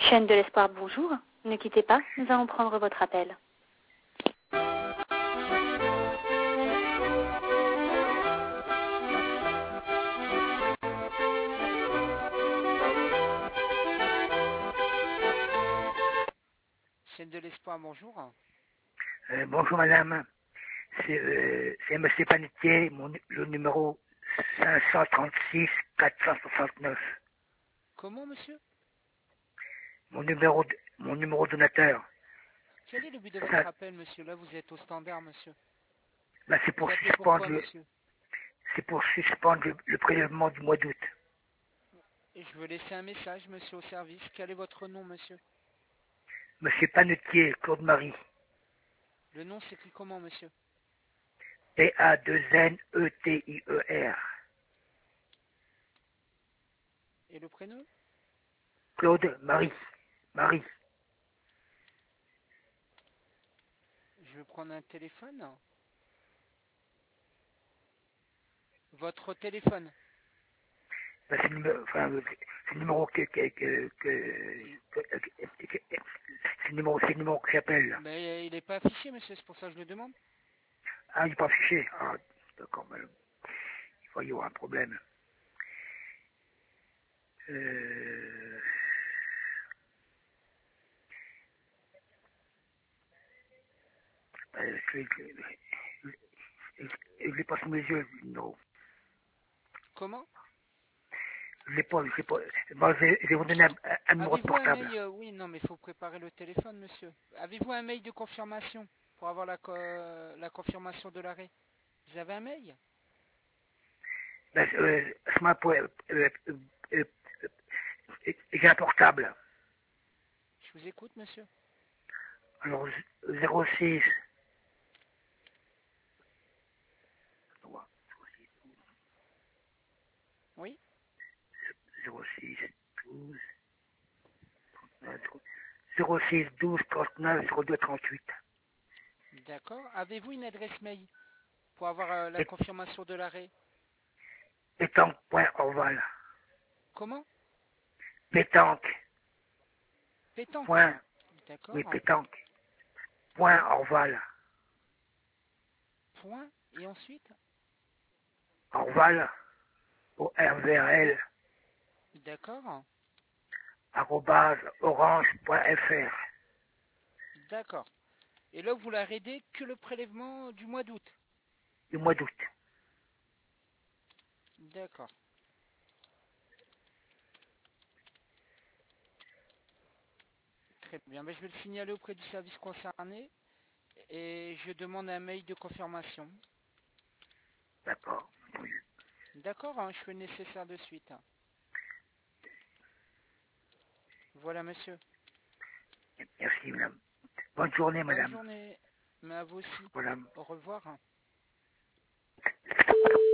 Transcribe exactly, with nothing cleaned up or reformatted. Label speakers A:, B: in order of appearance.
A: Chaîne de l'espoir, bonjour. Ne quittez pas, nous allons prendre votre appel.
B: Chaîne de l'espoir, bonjour.
C: Euh, bonjour madame, c'est euh, c'est monsieur Panetier, mon, nu- le numéro cinq cent trente-six quatre cent soixante-neuf.
B: Comment, monsieur?
C: Mon numéro de, mon numéro donateur.
B: Quel est le but de
C: Ça,
B: votre appel, monsieur? Là, vous êtes au standard, monsieur.
C: bah, c'est
B: Vous
C: pour
B: appelez
C: suspendre
B: pourquoi,
C: le,
B: monsieur?
C: c'est pour suspendre le, le prélèvement du mois d'août.
B: Et je veux laisser un message, monsieur, au service. Quel est votre nom, monsieur?
C: Monsieur Panetier, Claude Marie.
B: Le nom s'écrit comment, monsieur?
C: P A deux N E T I E R.
B: Et le prénom?
C: Claude Marie. Marie.
B: Je vais prendre un téléphone. Votre téléphone.
C: Bah, c'est le numéro, enfin, euh, c'est le numéro que, que, que, que, que- que- que- c'est le numéro, c'est le numéro que j'appelle.
B: Mais il n'est pas affiché, monsieur, c'est pour ça que je le demande.
C: Ah, il n'est pas affiché. Ah, d'accord, madame. Il va y avoir un problème. Euh... euh, Je ne l'ai pas sous mes yeux, le numéro.
B: Comment?
C: Je ne l'ai pas, je l'ai pas. Bon, je vais je vais vous donner un, un numéro de
B: Avez-vous un
C: portable.
B: mail? euh, Oui, non, mais il faut préparer le téléphone, monsieur. Avez-vous un mail de confirmation pour avoir la, co- la confirmation de l'arrêt? Vous avez un mail?
C: Ben, euh, ce matin, pour, euh, euh, euh, euh, euh, j'ai un portable.
B: Je vous écoute, monsieur.
C: Alors, zéro six.
B: Oui?
C: zéro six, douze, zéro six, douze, trente-neuf, zéro deux, trente-huit.
B: D'accord. Avez-vous une adresse mail pour avoir euh, la confirmation de l'arrêt?
C: Pétanque.orval.
B: Comment?
C: Pétanque.
B: Pétanque.
C: Point. Oui,
B: D'accord.
C: pétanque. Point Orval.
B: Point. Et ensuite?
C: Orval. O R V A L.
B: D'accord.
C: Arrobase orange.fr.
B: D'accord. Et là, vous l'arrêtez que le prélèvement du mois d'août?
C: Du mois d'août.
B: D'accord. Très bien. Ben, je vais le signaler auprès du service concerné et je demande un mail de confirmation.
C: D'accord. Oui.
B: D'accord, hein, je fais le nécessaire de suite. Voilà, monsieur.
C: Merci, madame. Bonne journée,
B: Bonne
C: madame.
B: journée. Mais à vous aussi.
C: Voilà.
B: Au revoir.